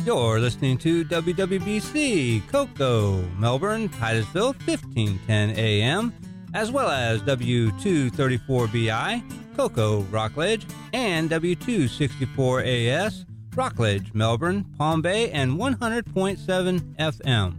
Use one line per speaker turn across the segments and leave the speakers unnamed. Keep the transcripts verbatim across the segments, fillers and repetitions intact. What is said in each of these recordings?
You're listening to W W B C, Cocoa, Melbourne, Titusville, fifteen ten A M, as well as W two thirty-four B I, Cocoa, Rockledge, and W two sixty-four A S, Rockledge, Melbourne, Palm Bay, and one hundred point seven F M.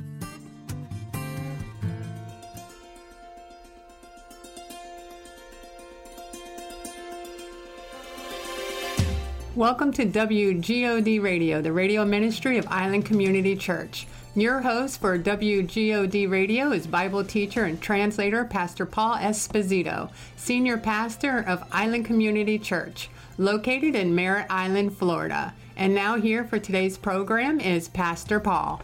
Welcome to W G O D Radio, the radio ministry of Island Community Church. Your host for W G O D Radio is Bible teacher and translator Pastor Paul Esposito, senior pastor of Island Community Church, located in Merritt Island, Florida. And now here for today's program is Pastor Paul.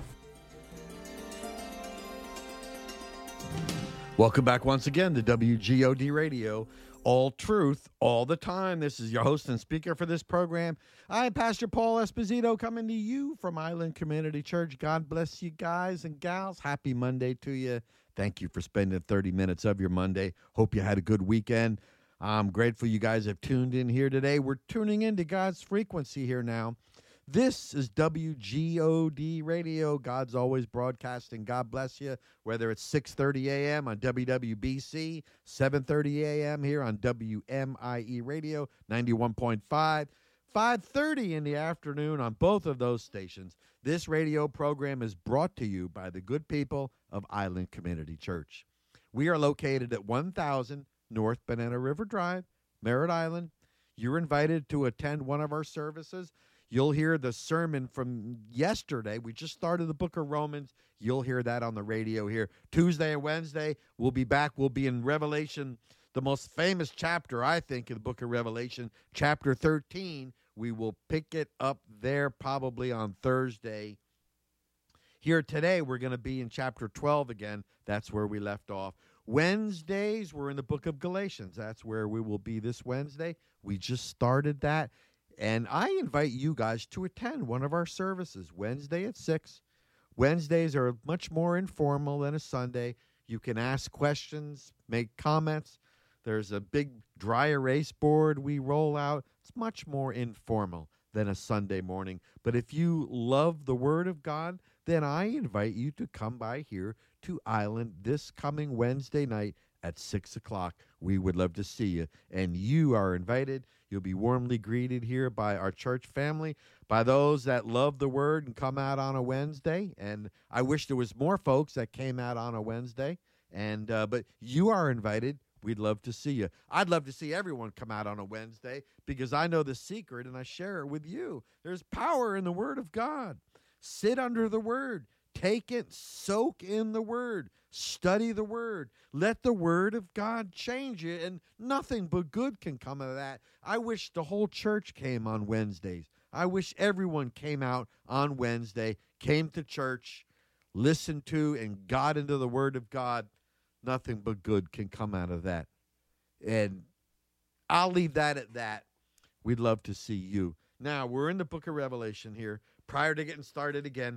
Welcome back once again to W G O D Radio. All truth, all the time. This is your host and speaker for this program. I'm Pastor Paul Esposito coming to you from Island Community Church. God bless you guys and gals. Happy Monday to you. Thank you for spending thirty minutes of your Monday. Hope you had a good weekend. I'm grateful you guys have tuned in here today. We're tuning into God's frequency here now. This is W G O D Radio. God's always broadcasting. God bless you. Whether it's six thirty A M on W W B C, seven thirty A M here on W M I E Radio, ninety-one point five, five thirty in the afternoon on both of those stations. This radio program is brought to you by the good people of Island Community Church. We are located at one thousand North Banana River Drive, Merritt Island. You're invited to attend one of our services. You'll hear the sermon from yesterday. We just started the book of Romans. You'll hear that on the radio here. Tuesday and Wednesday, we'll be back. We'll be in Revelation, the most famous chapter, I think, in the book of Revelation, chapter thirteen. We will pick it up there probably on Thursday. Here today, we're going to be in chapter twelve again. That's where we left off. Wednesdays, we're in the book of Galatians. That's where we will be this Wednesday. We just started that. And I invite you guys to attend one of our services Wednesday at six. Wednesdays are much more informal than a Sunday. You can ask questions, make comments. There's a big dry erase board we roll out. It's much more informal than a Sunday morning. But if you love the Word of God, then I invite you to come by here to Island this coming Wednesday night at six o'clock. We would love to see you, and you are invited. You'll be warmly greeted here by our church family, by those that love the Word and come out on a Wednesday. And I wish there was more folks that came out on a Wednesday. And uh, but you are invited. We'd love to see you. I'd love to see everyone come out on a Wednesday because I know the secret and I share it with you. There's power in the Word of God. Sit under the Word. Take it, soak in the Word, study the Word. Let the Word of God change you, and nothing but good can come of that. I wish the whole church came on Wednesdays. I wish everyone came out on Wednesday, came to church, listened to, and got into the Word of God. Nothing but good can come out of that. And I'll leave that at that. We'd love to see you. Now, we're in the book of Revelation here. Prior to getting started again,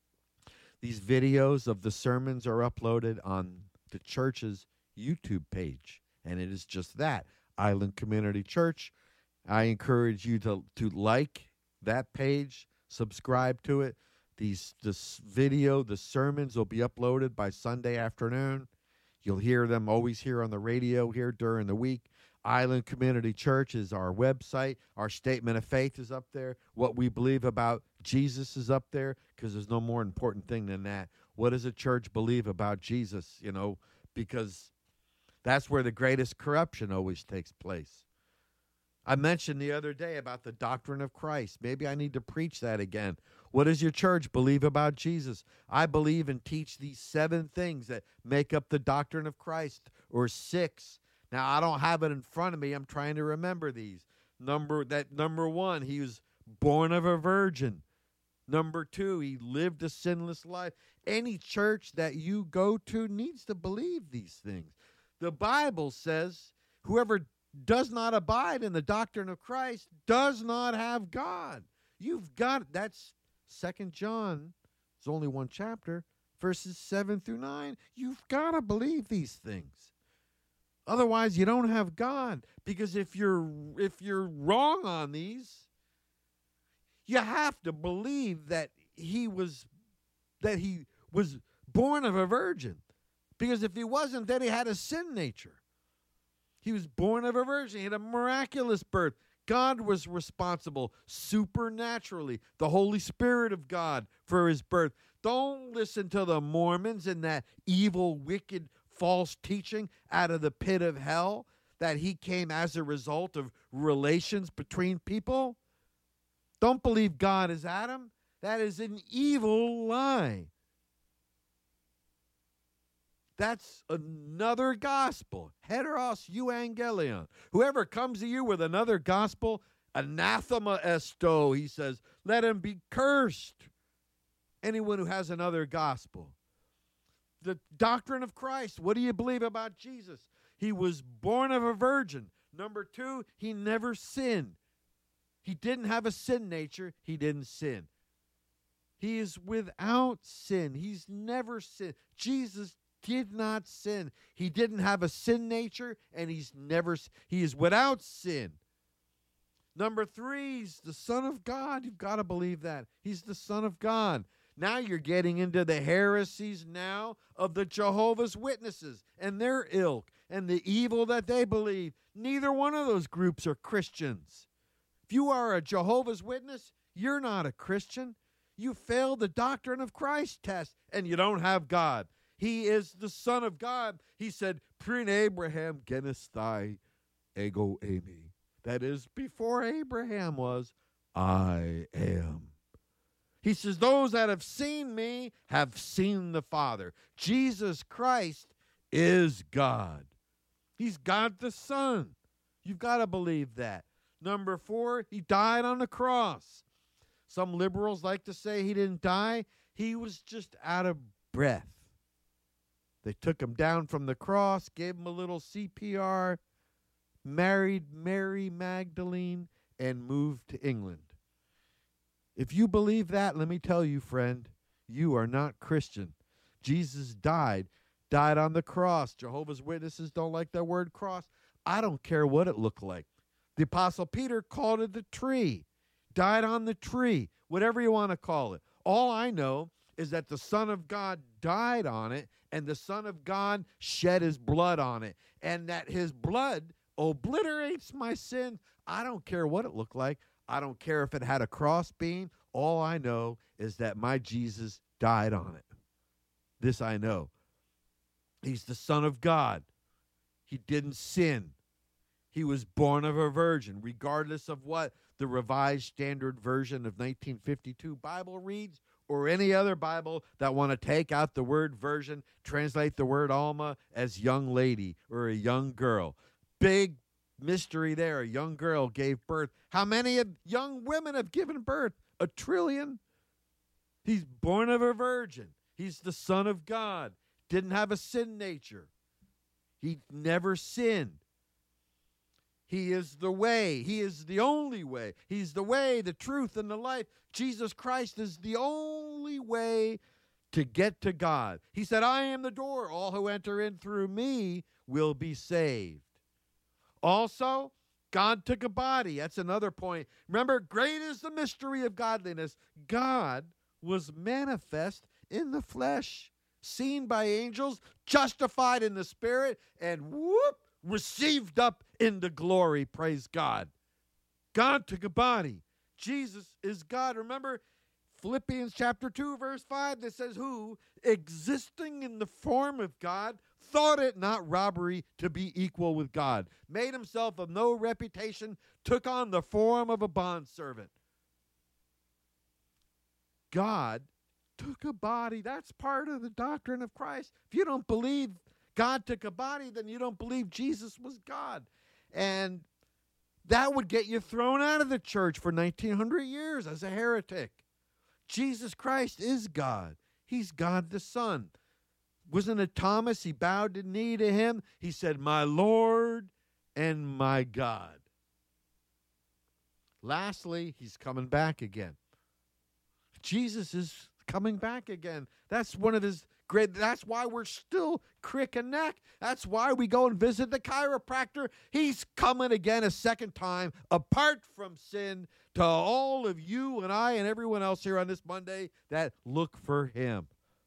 these videos of the sermons are uploaded on the church's YouTube page, and it is just that, Island Community Church. I encourage you to, to like that page, subscribe to it. These this video, the sermons will be uploaded by Sunday afternoon. You'll hear them always here on the radio here during the week. Island Community Church is our website. Our statement of faith is up there. What we believe about Jesus is up there because there's no more important thing than that. What does a church believe about Jesus? You know, because that's where the greatest corruption always takes place. I mentioned the other day about the doctrine of Christ. Maybe I need to preach that again. What does your church believe about Jesus? I believe and teach these seven things that make up the doctrine of Christ, or six. Now, I don't have it in front of me. I'm trying to remember these. Number that number one, he was born of a virgin. Number two, he lived a sinless life. Any church that you go to needs to believe these things. The Bible says whoever does not abide in the doctrine of Christ does not have God. You've got, that's Second John. It's only one chapter, verses seven through nine. You've got to believe these things. Otherwise, you don't have God. Because if you're if you're wrong on these, You have to believe that he was that he was born of a virgin. Because if he wasn't, then he had a sin nature. He was born of a virgin. He had a miraculous birth. God was responsible supernaturally, the Holy Spirit of God, for his birth. Don't listen to the Mormons and that evil, wicked, false teaching out of the pit of hell that he came as a result of relations between people. Don't believe God is Adam. That is an evil lie. That's another gospel. Heteros euangelion. Whoever comes to you with another gospel, anathema esto, he says, let him be cursed. Anyone who has another gospel. The doctrine of Christ. What do you believe about Jesus? He was born of a virgin. Number two, he never sinned. He didn't have a sin nature. He didn't sin. He is without sin. He's never sinned. Jesus did not sin. He didn't have a sin nature, and he's never, he is without sin. Number three, he's the Son of God. You've got to believe that. He's the Son of God. Now you're getting into the heresies now of the Jehovah's Witnesses and their ilk and the evil that they believe. Neither one of those groups are Christians. If you are a Jehovah's Witness, you're not a Christian. You failed the doctrine of Christ test, and you don't have God. He is the Son of God. He said, Prin Abraham genesthai ego eimi. That is, before Abraham was, I am. He says, those that have seen me have seen the Father. Jesus Christ is God. He's God the Son. You've got to believe that. Number four, he died on the cross. Some liberals like to say he didn't die. He was just out of breath. They took him down from the cross, gave him a little C P R, married Mary Magdalene, and moved to England. If you believe that, let me tell you, friend, you are not Christian. Jesus died, died on the cross. Jehovah's Witnesses don't like that word cross. I don't care what it looked like. The Apostle Peter called it the tree, died on the tree, whatever you want to call it. All I know is that the Son of God died on it, and the Son of God shed his blood on it, and that his blood obliterates my sin. I don't care what it looked like. I don't care if it had a cross beam. All I know is that my Jesus died on it. This I know. He's the Son of God. He didn't sin. He was born of a virgin, regardless of what the Revised Standard Version of nineteen fifty-two Bible reads, or any other Bible that want to take out the word virgin, translate the word Alma as young lady or a young girl. Big mystery there. A young girl gave birth. How many of young women have given birth? A trillion? He's born of a virgin. He's the Son of God. Didn't have a sin nature. He never sinned. He is the way. He is the only way. He's the way, the truth, and the life. Jesus Christ is the only way to get to God. He said, I am the door. All who enter in through me will be saved. Also, God took a body. That's another point. Remember, great is the mystery of godliness. God was manifest in the flesh, seen by angels, justified in the spirit, and whoop, received up into glory. Praise God. God took a body. Jesus is God. Remember Philippians chapter two, verse five, that says, who, existing in the form of God, thought it not robbery to be equal with God, made himself of no reputation, took on the form of a bondservant. God took a body. That's part of the doctrine of Christ. If you don't believe God took a body, then you don't believe Jesus was God. And that would get you thrown out of the church for nineteen hundred years as a heretic. Jesus Christ is God. He's God the Son. Wasn't it Thomas? He bowed the knee to him. He said, my Lord and my God. Lastly, he's coming back again. Jesus is coming back again. That's one of his great. That's why we're still crick and neck. That's why we go and visit the chiropractor. He's coming again a second time, apart from sin, to all of you and I and everyone else here on this Monday that look for him.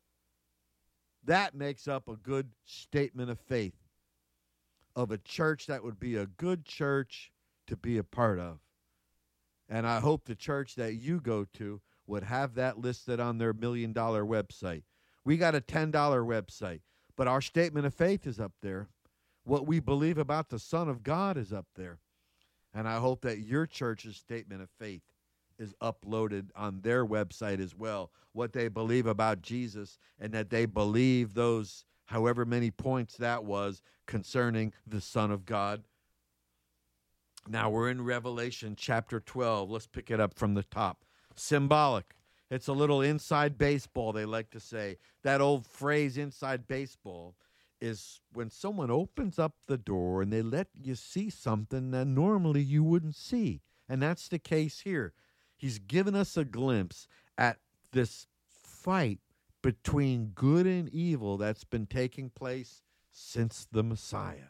That makes up a good statement of faith of a church that would be a good church to be a part of. And I hope the church that you go to would have that listed on their million dollar website. We got a ten dollar website, but our statement of faith is up there. What we believe about the Son of God is up there. And I hope that your church's statement of faith is uploaded on their website as well. What they believe about Jesus, and that they believe those however many points that was concerning the Son of God. Now we're in Revelation chapter twelve. Let's pick it up from the top. Symbolic. It's a little inside baseball, they like to say. That old phrase, inside baseball, is when someone opens up the door and they let you see something that normally you wouldn't see. And that's the case here. He's given us a glimpse at this fight between good and evil that's been taking place since the Messiah.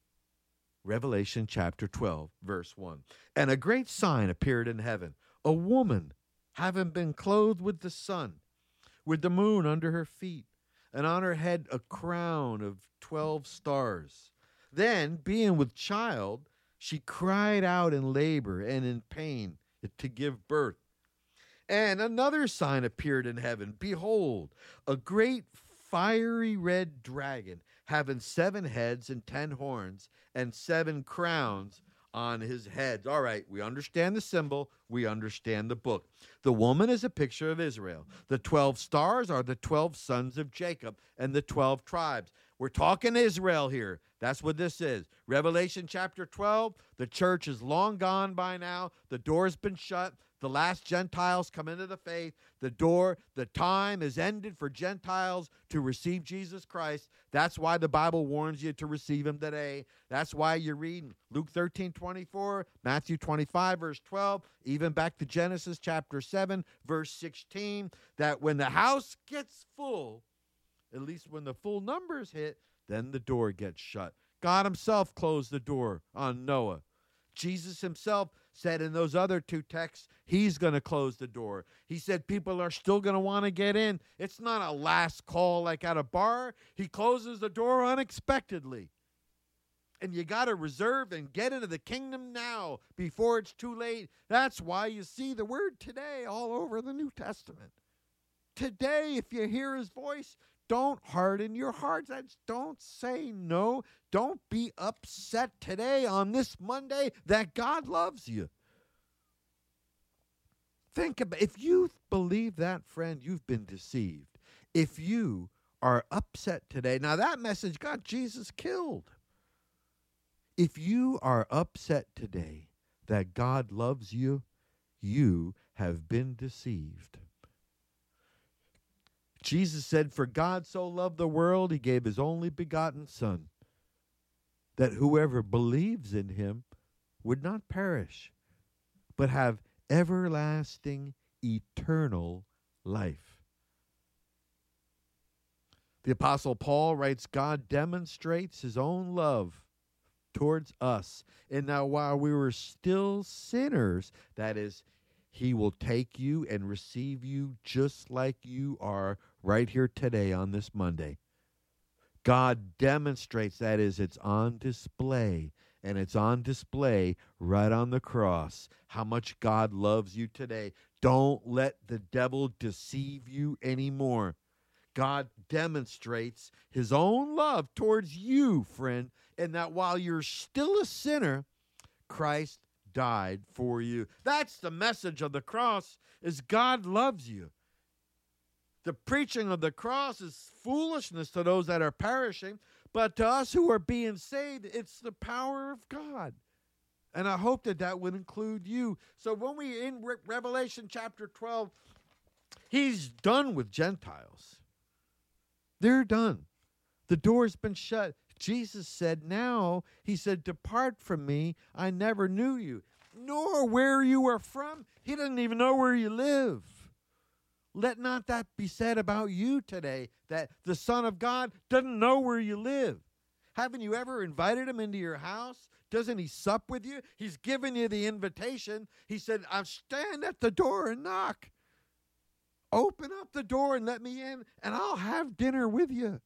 Revelation chapter twelve, verse one. And a great sign appeared in heaven, a woman having been clothed with the sun, with the moon under her feet, and on her head a crown of twelve stars. Then, being with child, she cried out in labor and in pain to give birth. And another sign appeared in heaven. Behold, a great fiery red dragon, having seven heads and ten horns, and seven crowns on his heads. All right, we understand the symbol. We understand the book. The woman is a picture of Israel. The twelve stars are the twelve sons of Jacob and the twelve tribes. We're talking Israel here. That's what this is. Revelation chapter twelve, the church is long gone by now. The door's been shut. The last Gentiles come into the faith. The door, the time is ended for Gentiles to receive Jesus Christ. That's why the Bible warns you to receive him today. That's why you're reading Luke thirteen twenty-four, Matthew twenty-five, verse twelve, even back to Genesis chapter seven, verse sixteen, that when the house gets full, at least when the full numbers hit, then the door gets shut. God himself closed the door on Noah. Jesus himself said in those other two texts, he's going to close the door. He said people are still going to want to get in. It's not a last call like at a bar. He closes the door unexpectedly. And you got to reserve and get into the kingdom now before it's too late. That's why you see the word today all over the New Testament. Today, if you hear his voice, don't harden your hearts. Don't say no. Don't be upset today on this Monday that God loves you. Think about, if you believe that, friend, you've been deceived. If you are upset today, now that message got Jesus killed. If you are upset today that God loves you, you have been deceived. Jesus said, for God so loved the world, he gave his only begotten Son, that whoever believes in him would not perish, but have everlasting, eternal life. The Apostle Paul writes, God demonstrates his own love towards us, and now while we were still sinners, that is, he will take you and receive you just like you are right here today on this Monday. God demonstrates, that is, it's on display, and it's on display right on the cross, how much God loves you today. Don't let the devil deceive you anymore. God demonstrates his own love towards you, friend, and that while you're still a sinner, Christ died for you. That's the message of the cross, is God loves you. The preaching of the cross is foolishness to those that are perishing, but to us who are being saved, it's the power of God. And I hope that that would include you. So when we in Re- Revelation chapter twelve, he's done with Gentiles. They're done. The door's been shut. Jesus said, now, he said, depart from me, I never knew you, nor where you are from. He doesn't even know where you live. let not that be said about you today, that the Son of God doesn't know where you live. Haven't you ever invited him into your house? Doesn't he sup with you? He's given you the invitation. He said, I'll stand at the door and knock. Open up the door and let me in, and I'll have dinner with you.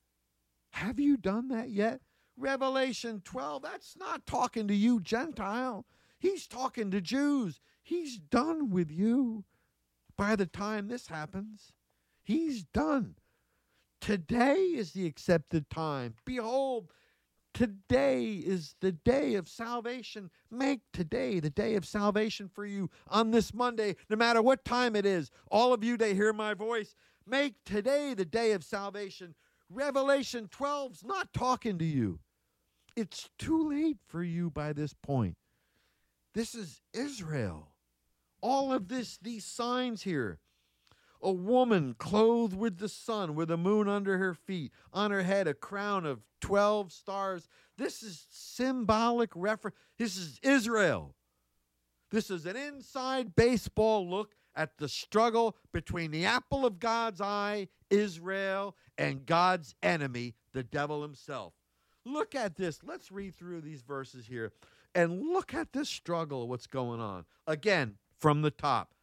Have you done that yet? Revelation twelve, that's not talking to you, Gentile. He's talking to Jews. He's done with you. By the time this happens, he's done. Today is the accepted time. Behold, today is the day of salvation. Make today the day of salvation for you on this Monday, no matter what time it is. All of you that hear my voice, make today the day of salvation. Revelation twelve's not talking to you. It's too late for you by this point. This is Israel. All of this, these signs here. A woman clothed with the sun, with the moon under her feet, on her head a crown of twelve stars. This is symbolic reference. This is Israel. This is an inside baseball look at the struggle between the apple of God's eye, Israel, and God's enemy, the devil himself. Look at this. Let's read through these verses here and look at this struggle, what's going on. Again, from the top.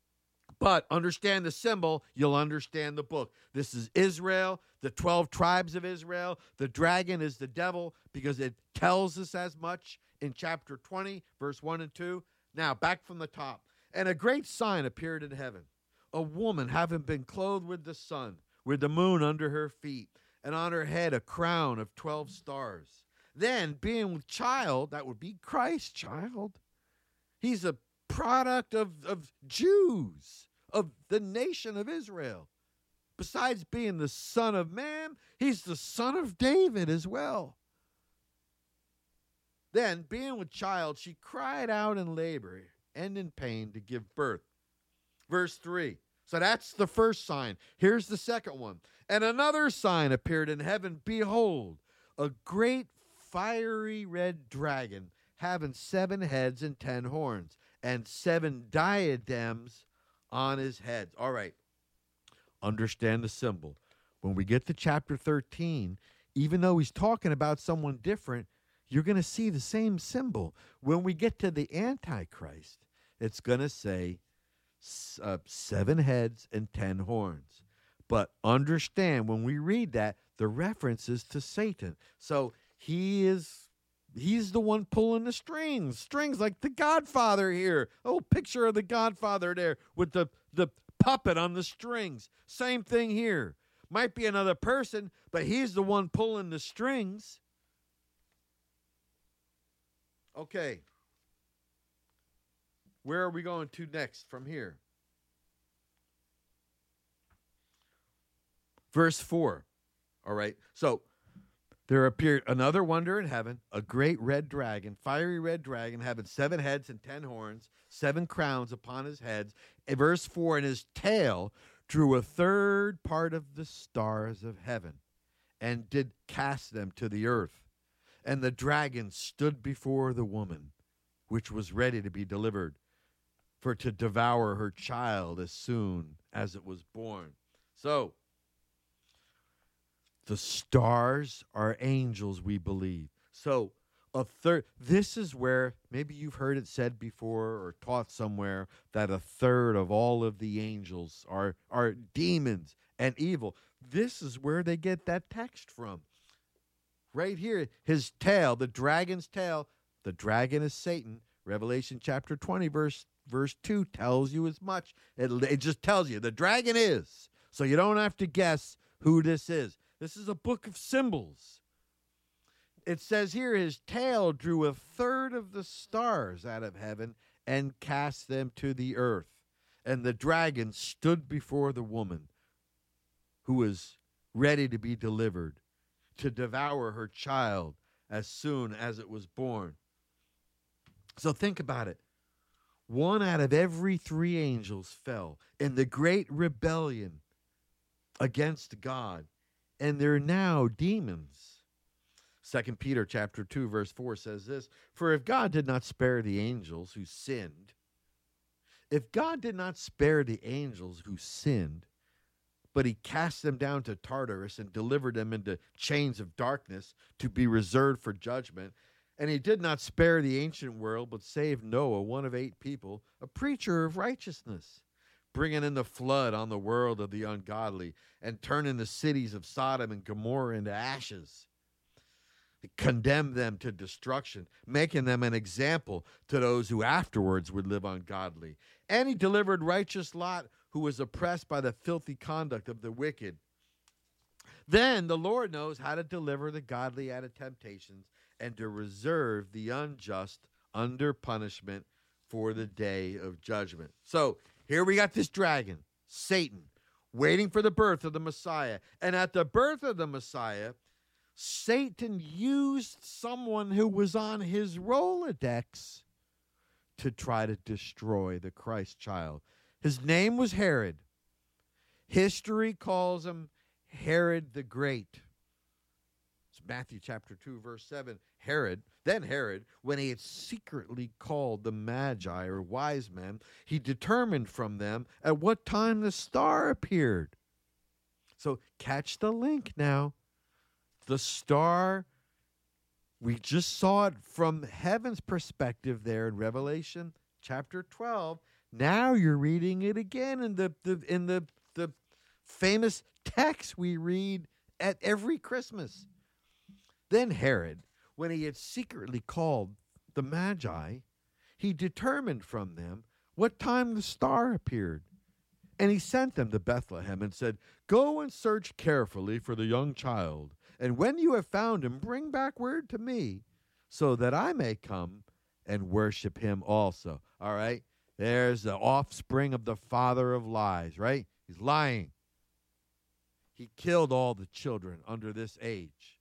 But understand the symbol, you'll understand the book. This is Israel, the twelve tribes of Israel. The dragon is the devil because it tells us as much in chapter twenty, verse one and two. Now, back from the top. And a great sign appeared in heaven, a woman having been clothed with the sun, with the moon under her feet, and on her head a crown of twelve stars. Then, being with child, that would be Christ's child. He's a product of, of Jews, of the nation of Israel. Besides being the Son of Man, he's the Son of David as well. Then, being with child, she cried out in labor and in pain to give birth. Verse three. So that's the first sign. Here's the second one. And another sign appeared in heaven. Behold, a great fiery red dragon, having seven heads and ten horns, and seven diadems on his heads. All right. Understand the symbol. When we get to chapter thirteen, even though he's talking about someone different, you're going to see the same symbol. When we get to the Antichrist, it's going to say uh, seven heads and ten horns. But understand, when we read that, the reference is to Satan. So he is, he's the one pulling the strings. Strings like the Godfather here. Oh, picture of the Godfather there with the, the puppet on the strings. Same thing here. Might be another person, but he's the one pulling the strings. Okay. Where are we going to next from here? Verse four. All right. So there appeared another wonder in heaven, a great red dragon, fiery red dragon, having seven heads and ten horns, seven crowns upon his heads. In verse four, and his tail drew a third part of the stars of heaven, and did cast them to the earth. And the dragon stood before the woman, which was ready to be delivered, for to devour her child as soon as it was born. So, the stars are angels, we believe. So, a third, this is where, maybe you've heard it said before or taught somewhere, that a third of all of the angels are, are demons and evil. This is where they get that text from. Right here, his tail, the dragon's tail, the dragon is Satan. Revelation chapter twenty, verse verse two tells you as much. It, it just tells you the dragon is. So you don't have to guess who this is. This is a book of symbols. It says here, his tail drew a third of the stars out of heaven and cast them to the earth. And the dragon stood before the woman who was ready to be delivered, to devour her child as soon as it was born. So think about it. One out of every three angels fell in the great rebellion against God, and they're now demons. Second Peter chapter two, verse four says this, for if God did not spare the angels who sinned If God did not spare the angels who sinned, but he cast them down to Tartarus and delivered them into chains of darkness to be reserved for judgment, and he did not spare the ancient world, but saved Noah, one of eight people, a preacher of righteousness, bringing in the flood on the world of the ungodly and turning the cities of Sodom and Gomorrah into ashes. He condemned them to destruction, making them an example to those who afterwards would live ungodly. And he delivered righteous Lot, who was oppressed by the filthy conduct of the wicked. Then the Lord knows how to deliver the godly out of temptations and to reserve the unjust under punishment for the day of judgment. So here we got this dragon, Satan, waiting for the birth of the Messiah. And at the birth of the Messiah, Satan used someone who was on his Rolodex to try to destroy the Christ child. His name was Herod. History calls him Herod the Great. It's Matthew chapter two, verse seven. Herod, then Herod, when he had secretly called the Magi, or wise men, he determined from them at what time the star appeared. So catch the link now. The star, we just saw it from heaven's perspective there in Revelation chapter twelve. Now you're reading it again in the, the in the, the famous text we read at every Christmas. Then Herod, when he had secretly called the Magi, he determined from them what time the star appeared. And he sent them to Bethlehem and said, "Go and search carefully for the young child. And when you have found him, bring back word to me, so that I may come and worship him also." All right? There's the offspring of the father of lies, right? He's lying. He killed all the children under this age.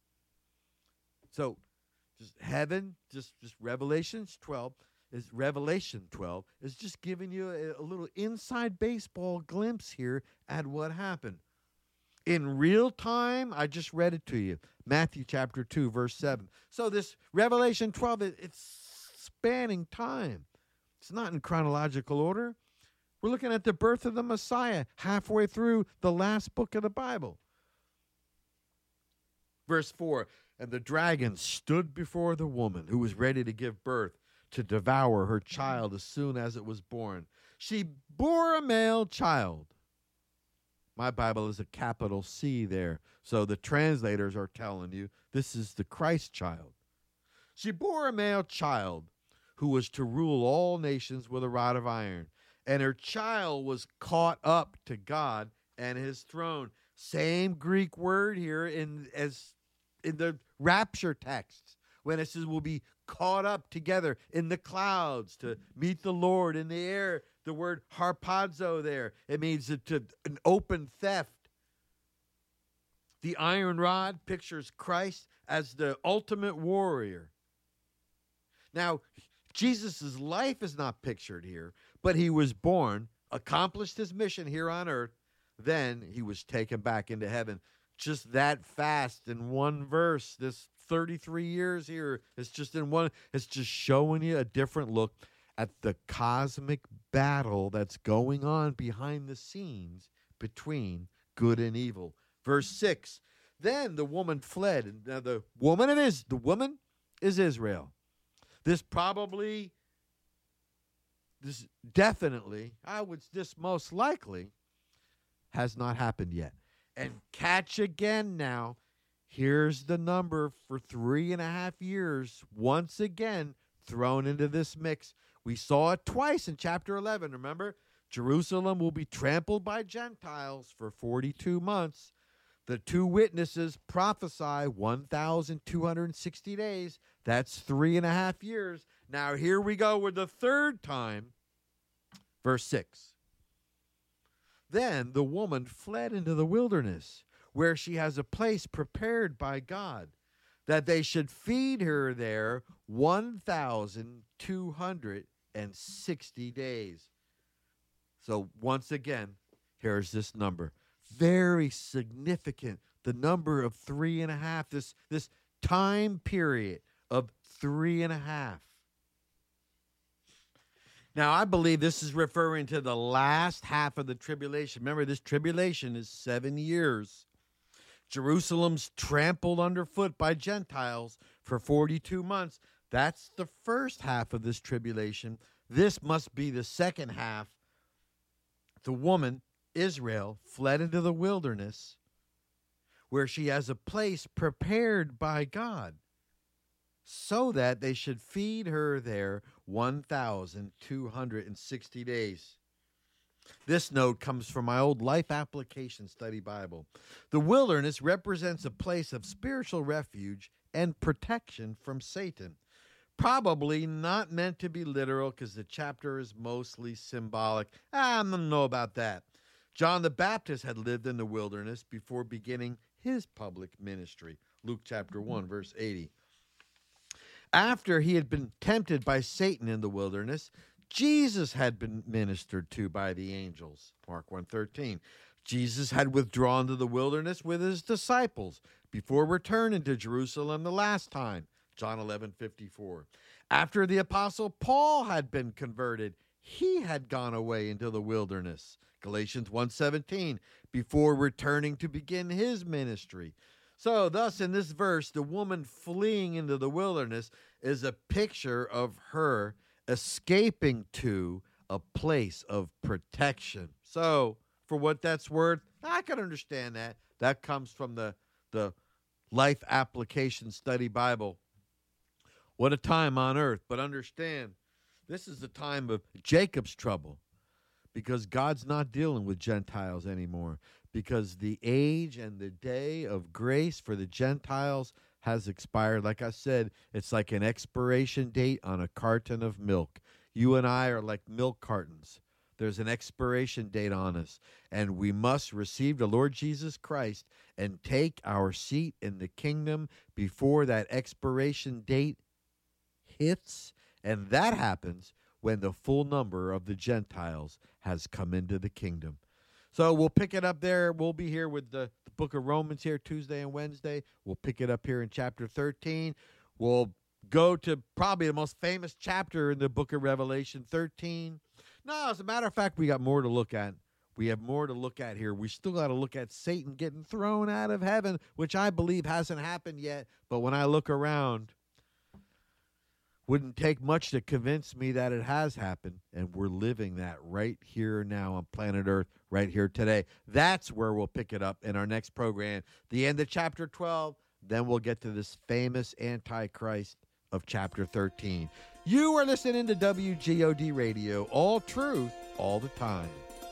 So, just heaven, just, just Revelations twelve, is Revelation twelve, is just giving you a, a little inside baseball glimpse here at what happened. In real time, I just read it to you. Matthew chapter two, verse seven. So this Revelation twelve, it, it's spanning time. It's not in chronological order. We're looking at the birth of the Messiah halfway through the last book of the Bible. Verse four, and the dragon stood before the woman who was ready to give birth to devour her child as soon as it was born. She bore a male child. My Bible is a capital C there, so the translators are telling you this is the Christ child. She bore a male child who was to rule all nations with a rod of iron, and her child was caught up to God and his throne. Same Greek word here in as in the rapture texts, when it says we'll be caught up together in the clouds to meet the Lord in the air. The word harpazo there, it means a, to, an open theft. The iron rod pictures Christ as the ultimate warrior. Now, Jesus' life is not pictured here, but he was born, accomplished his mission here on earth, then he was taken back into heaven. Just that fast in one verse. This thirty-three years here is just in one. It's just showing you a different look at the cosmic battle that's going on behind the scenes between good and evil. Verse six, then the woman fled. And now the woman it is, the woman is Israel. This probably, this definitely, I would, this most likely has not happened yet. And catch again now, here's the number for three and a half years, once again thrown into this mix. We saw it twice in chapter eleven, remember? Jerusalem will be trampled by Gentiles for forty-two months. The two witnesses prophesy one thousand two hundred sixty days. That's three and a half years. Now here we go with the third time. Verse six. Then the woman fled into the wilderness, where she has a place prepared by God, that they should feed her there one thousand two hundred sixty days. So once again, here's this number. Very significant. The number of three and a half, this, this time period of three and a half. Now, I believe this is referring to the last half of the tribulation. Remember, this tribulation is seven years. Jerusalem's trampled underfoot by Gentiles for forty-two months. That's the first half of this tribulation. This must be the second half. The woman, Israel, fled into the wilderness where she has a place prepared by God so that they should feed her there one thousand two hundred sixty days. This note comes from my old Life Application Study Bible. The wilderness represents a place of spiritual refuge and protection from Satan. Probably not meant to be literal because the chapter is mostly symbolic. I don't know about that. John the Baptist had lived in the wilderness before beginning his public ministry. Luke chapter one, verse eighty. After he had been tempted by Satan in the wilderness, Jesus had been ministered to by the angels. Mark one thirteen. Jesus had withdrawn to the wilderness with his disciples before returning to Jerusalem the last time. John eleven fifty-four. After the apostle Paul had been converted, he had gone away into the wilderness. Galatians one seventeen, before returning to begin his ministry. So thus in this verse, the woman fleeing into the wilderness is a picture of her escaping to a place of protection. So for what that's worth, I can understand that. That comes from the, the Life Application Study Bible. What a time on earth. But understand, this is the time of Jacob's trouble because God's not dealing with Gentiles anymore because the age and the day of grace for the Gentiles has expired. Like I said, it's like an expiration date on a carton of milk. You and I are like milk cartons. There's an expiration date on us, and we must receive the Lord Jesus Christ and take our seat in the kingdom before that expiration date hits, and that happens when the full number of the Gentiles has come into the kingdom. So we'll pick it up there. We'll be here with the, the book of Romans here Tuesday and Wednesday. We'll pick it up here in chapter thirteen. We'll go to probably the most famous chapter in the book of Revelation, thirteen. No, as a matter of fact, we got more to look at. We have more to look at here. We still got to look at Satan getting thrown out of heaven, which I believe hasn't happened yet. But when I look around, wouldn't take much to convince me that it has happened, and we're living that right here now on planet Earth, right here today. That's where we'll pick it up in our next program, the end of chapter twelve. Then we'll get to this famous Antichrist of chapter thirteen. You are listening to W G O D Radio, all truth, all the time.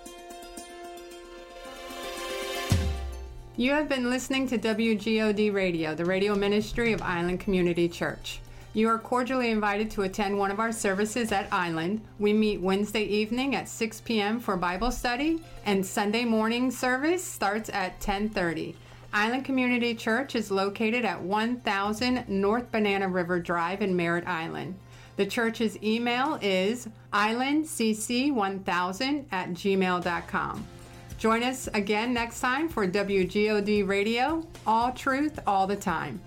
You have been listening to W G O D Radio, the radio ministry of Island Community Church. You are cordially invited to attend one of our services at Island. We meet Wednesday evening at six p.m. for Bible study, and Sunday morning service starts at ten thirty. Island Community Church is located at one thousand North Banana River Drive in Merritt Island. The church's email is island c c one thousand at gmail dot com. Join us again next time for W G O D Radio, all truth, all the time.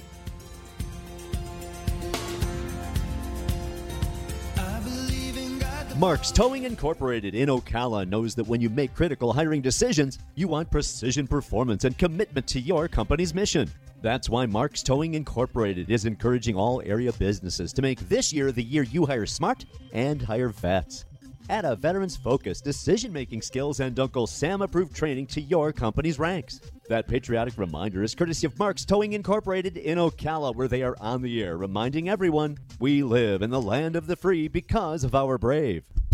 Mark's Towing Incorporated in Ocala knows that when you make critical hiring decisions, you want precision performance and commitment to your company's mission. That's why Mark's Towing Incorporated is encouraging all area businesses to make this year the year you hire smart and hire vets. Add a veteran's focus, decision-making skills, and Uncle Sam-approved training to your company's ranks. That patriotic reminder is courtesy of Mark's Towing Incorporated in Ocala, where they are on the air, reminding everyone we live in the land of the free because of our brave.